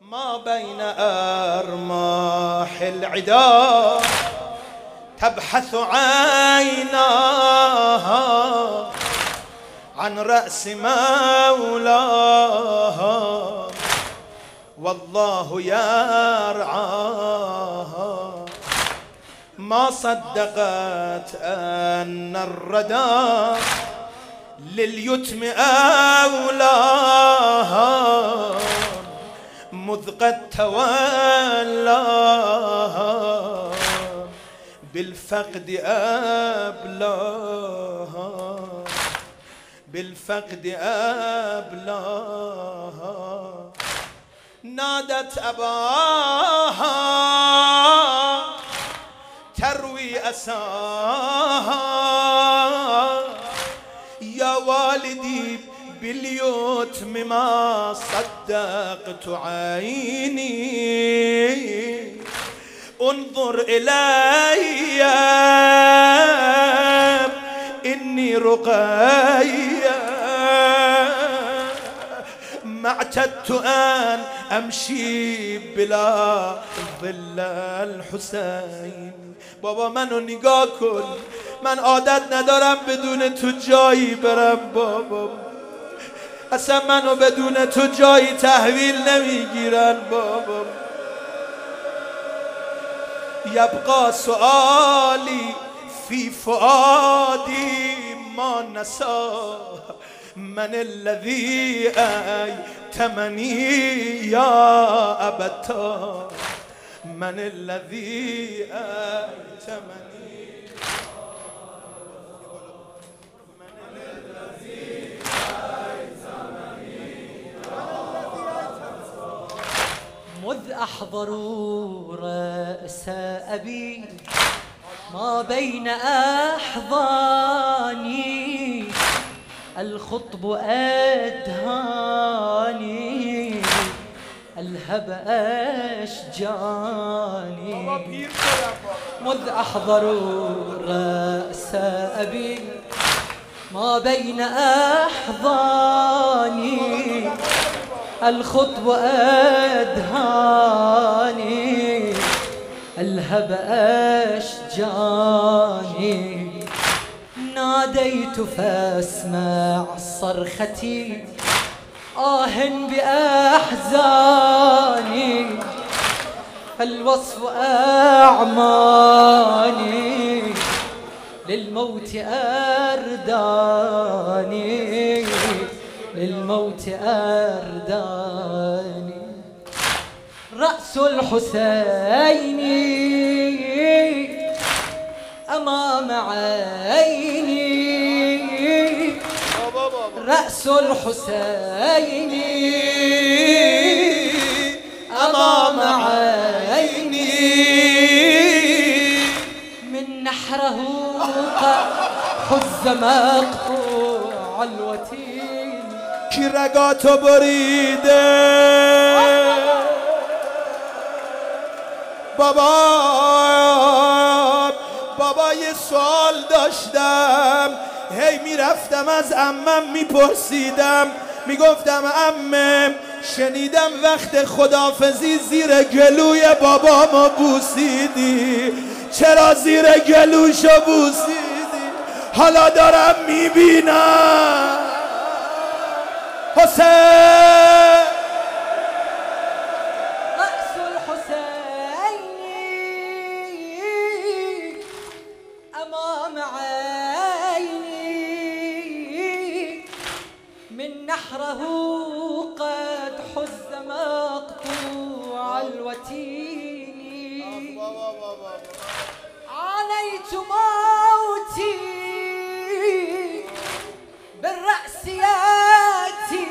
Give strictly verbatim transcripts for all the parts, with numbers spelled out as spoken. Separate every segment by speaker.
Speaker 1: ما بين أرماح العدا تبحث عيناها عن رأس مولاها والله يرعاها. ما صدقت أن الردى لليتم أولاها مذ قد تولاها بالفقد أبلاها بالفقد أبلاها. نادت أباها تروي أساها يا والدي باليتم ما صدقت عيني انظر إلي إني رقية ما اعتدت أن أمشي بلا ظل الحسين. بابا منو نگاه کن، من عادت ندارم بدون تو جایی برم بابا، اصلا منو بدون تو جایی تحویل نمیگیرن بابا. یبقى سؤالی فی فؤادی ما نسا من الذي أيتمني يا أبتا من الذي أيتمني من الذي أيتمني
Speaker 2: مذ أحضروا رأس أبي ما بين أحضاني الخطب أدهاني الهب أشجاني. مذ أحضروا رأس أبي ما بين أحضاني الخطب أدهاني الهب أشجاني. ناديت فاسمع صرختي آه بأحزاني فالوصف أعماني للموت أرداني للموت أرداني. رأس الحسين أمام عيني رأس الحسين أمام عيني من نحره حز مقطوع الوتين.
Speaker 1: کی رگاتو بریده بابا بابا یه سوال داشتم، هی میرفتم از عمم میپرسیدم، میگفتم عمم شنیدم وقت خدافزی زیر گلوی بابامو بوسیدی، چرا زیر گلوشو بوسیدی؟ حالا دارم میبینم حسین
Speaker 2: نحره قد حز مقطوع الوتين. عانيت موتي بالرأس ياتي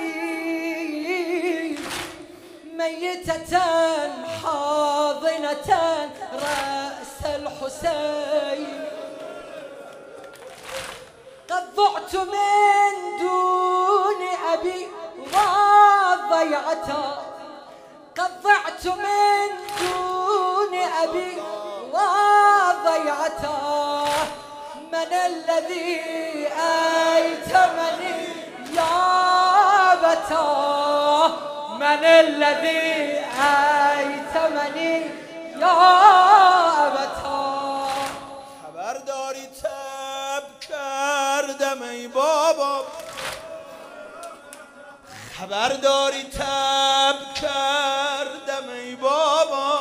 Speaker 2: ميتة حاضنة رأس الحسين. قد ضعت من دون أبي وضيعته قد ضعت من دون أبي وضيعته من الذي أيتمني يا بتا من الذي ایتمنی یا ابتا.
Speaker 1: خبرداری تب کردم ای بابا، خبرداری تب کردم ای بابا،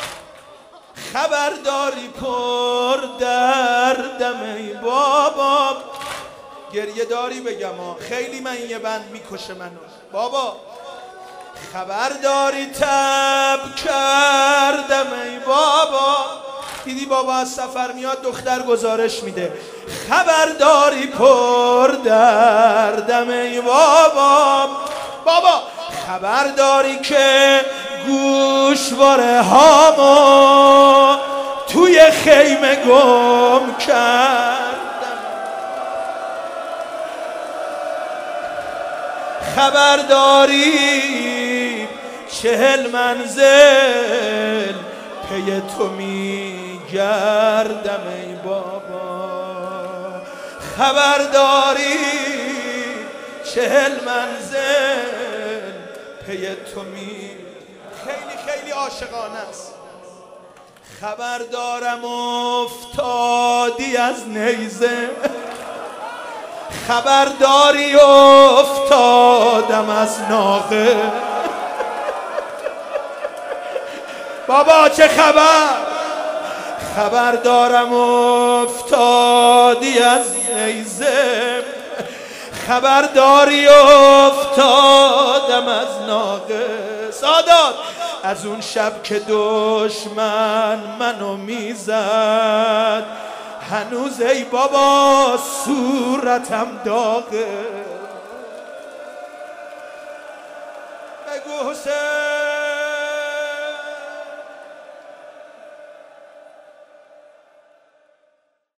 Speaker 1: خبرداری پر دردم ای بابا. گریه داری بگم ها، خیلی من یه بند میکشه منو بابا. خبرداری تب کردم ای بابا، دیدی بابا از سفر میاد دختر گزارش میده، خبرداری پر دردم ای بابا. بابا خبرداری که گوشواره هامو توی خیمه گم کردم، خبرداری چهل منزل پی تو میگردم ای بابا، خبرداری چهل منزل پی تو می. خیلی خیلی عاشقانه است. خبردارم افتادی از نیزه، خبرداری افتادم از ناقه. بابا چه خبر؟ خبردارم افتادی از نیزه، خبرداری افتادم از ناقه. سادات از اون شب که دشمن منو میزد، هنوز ای بابا صورتم داغه.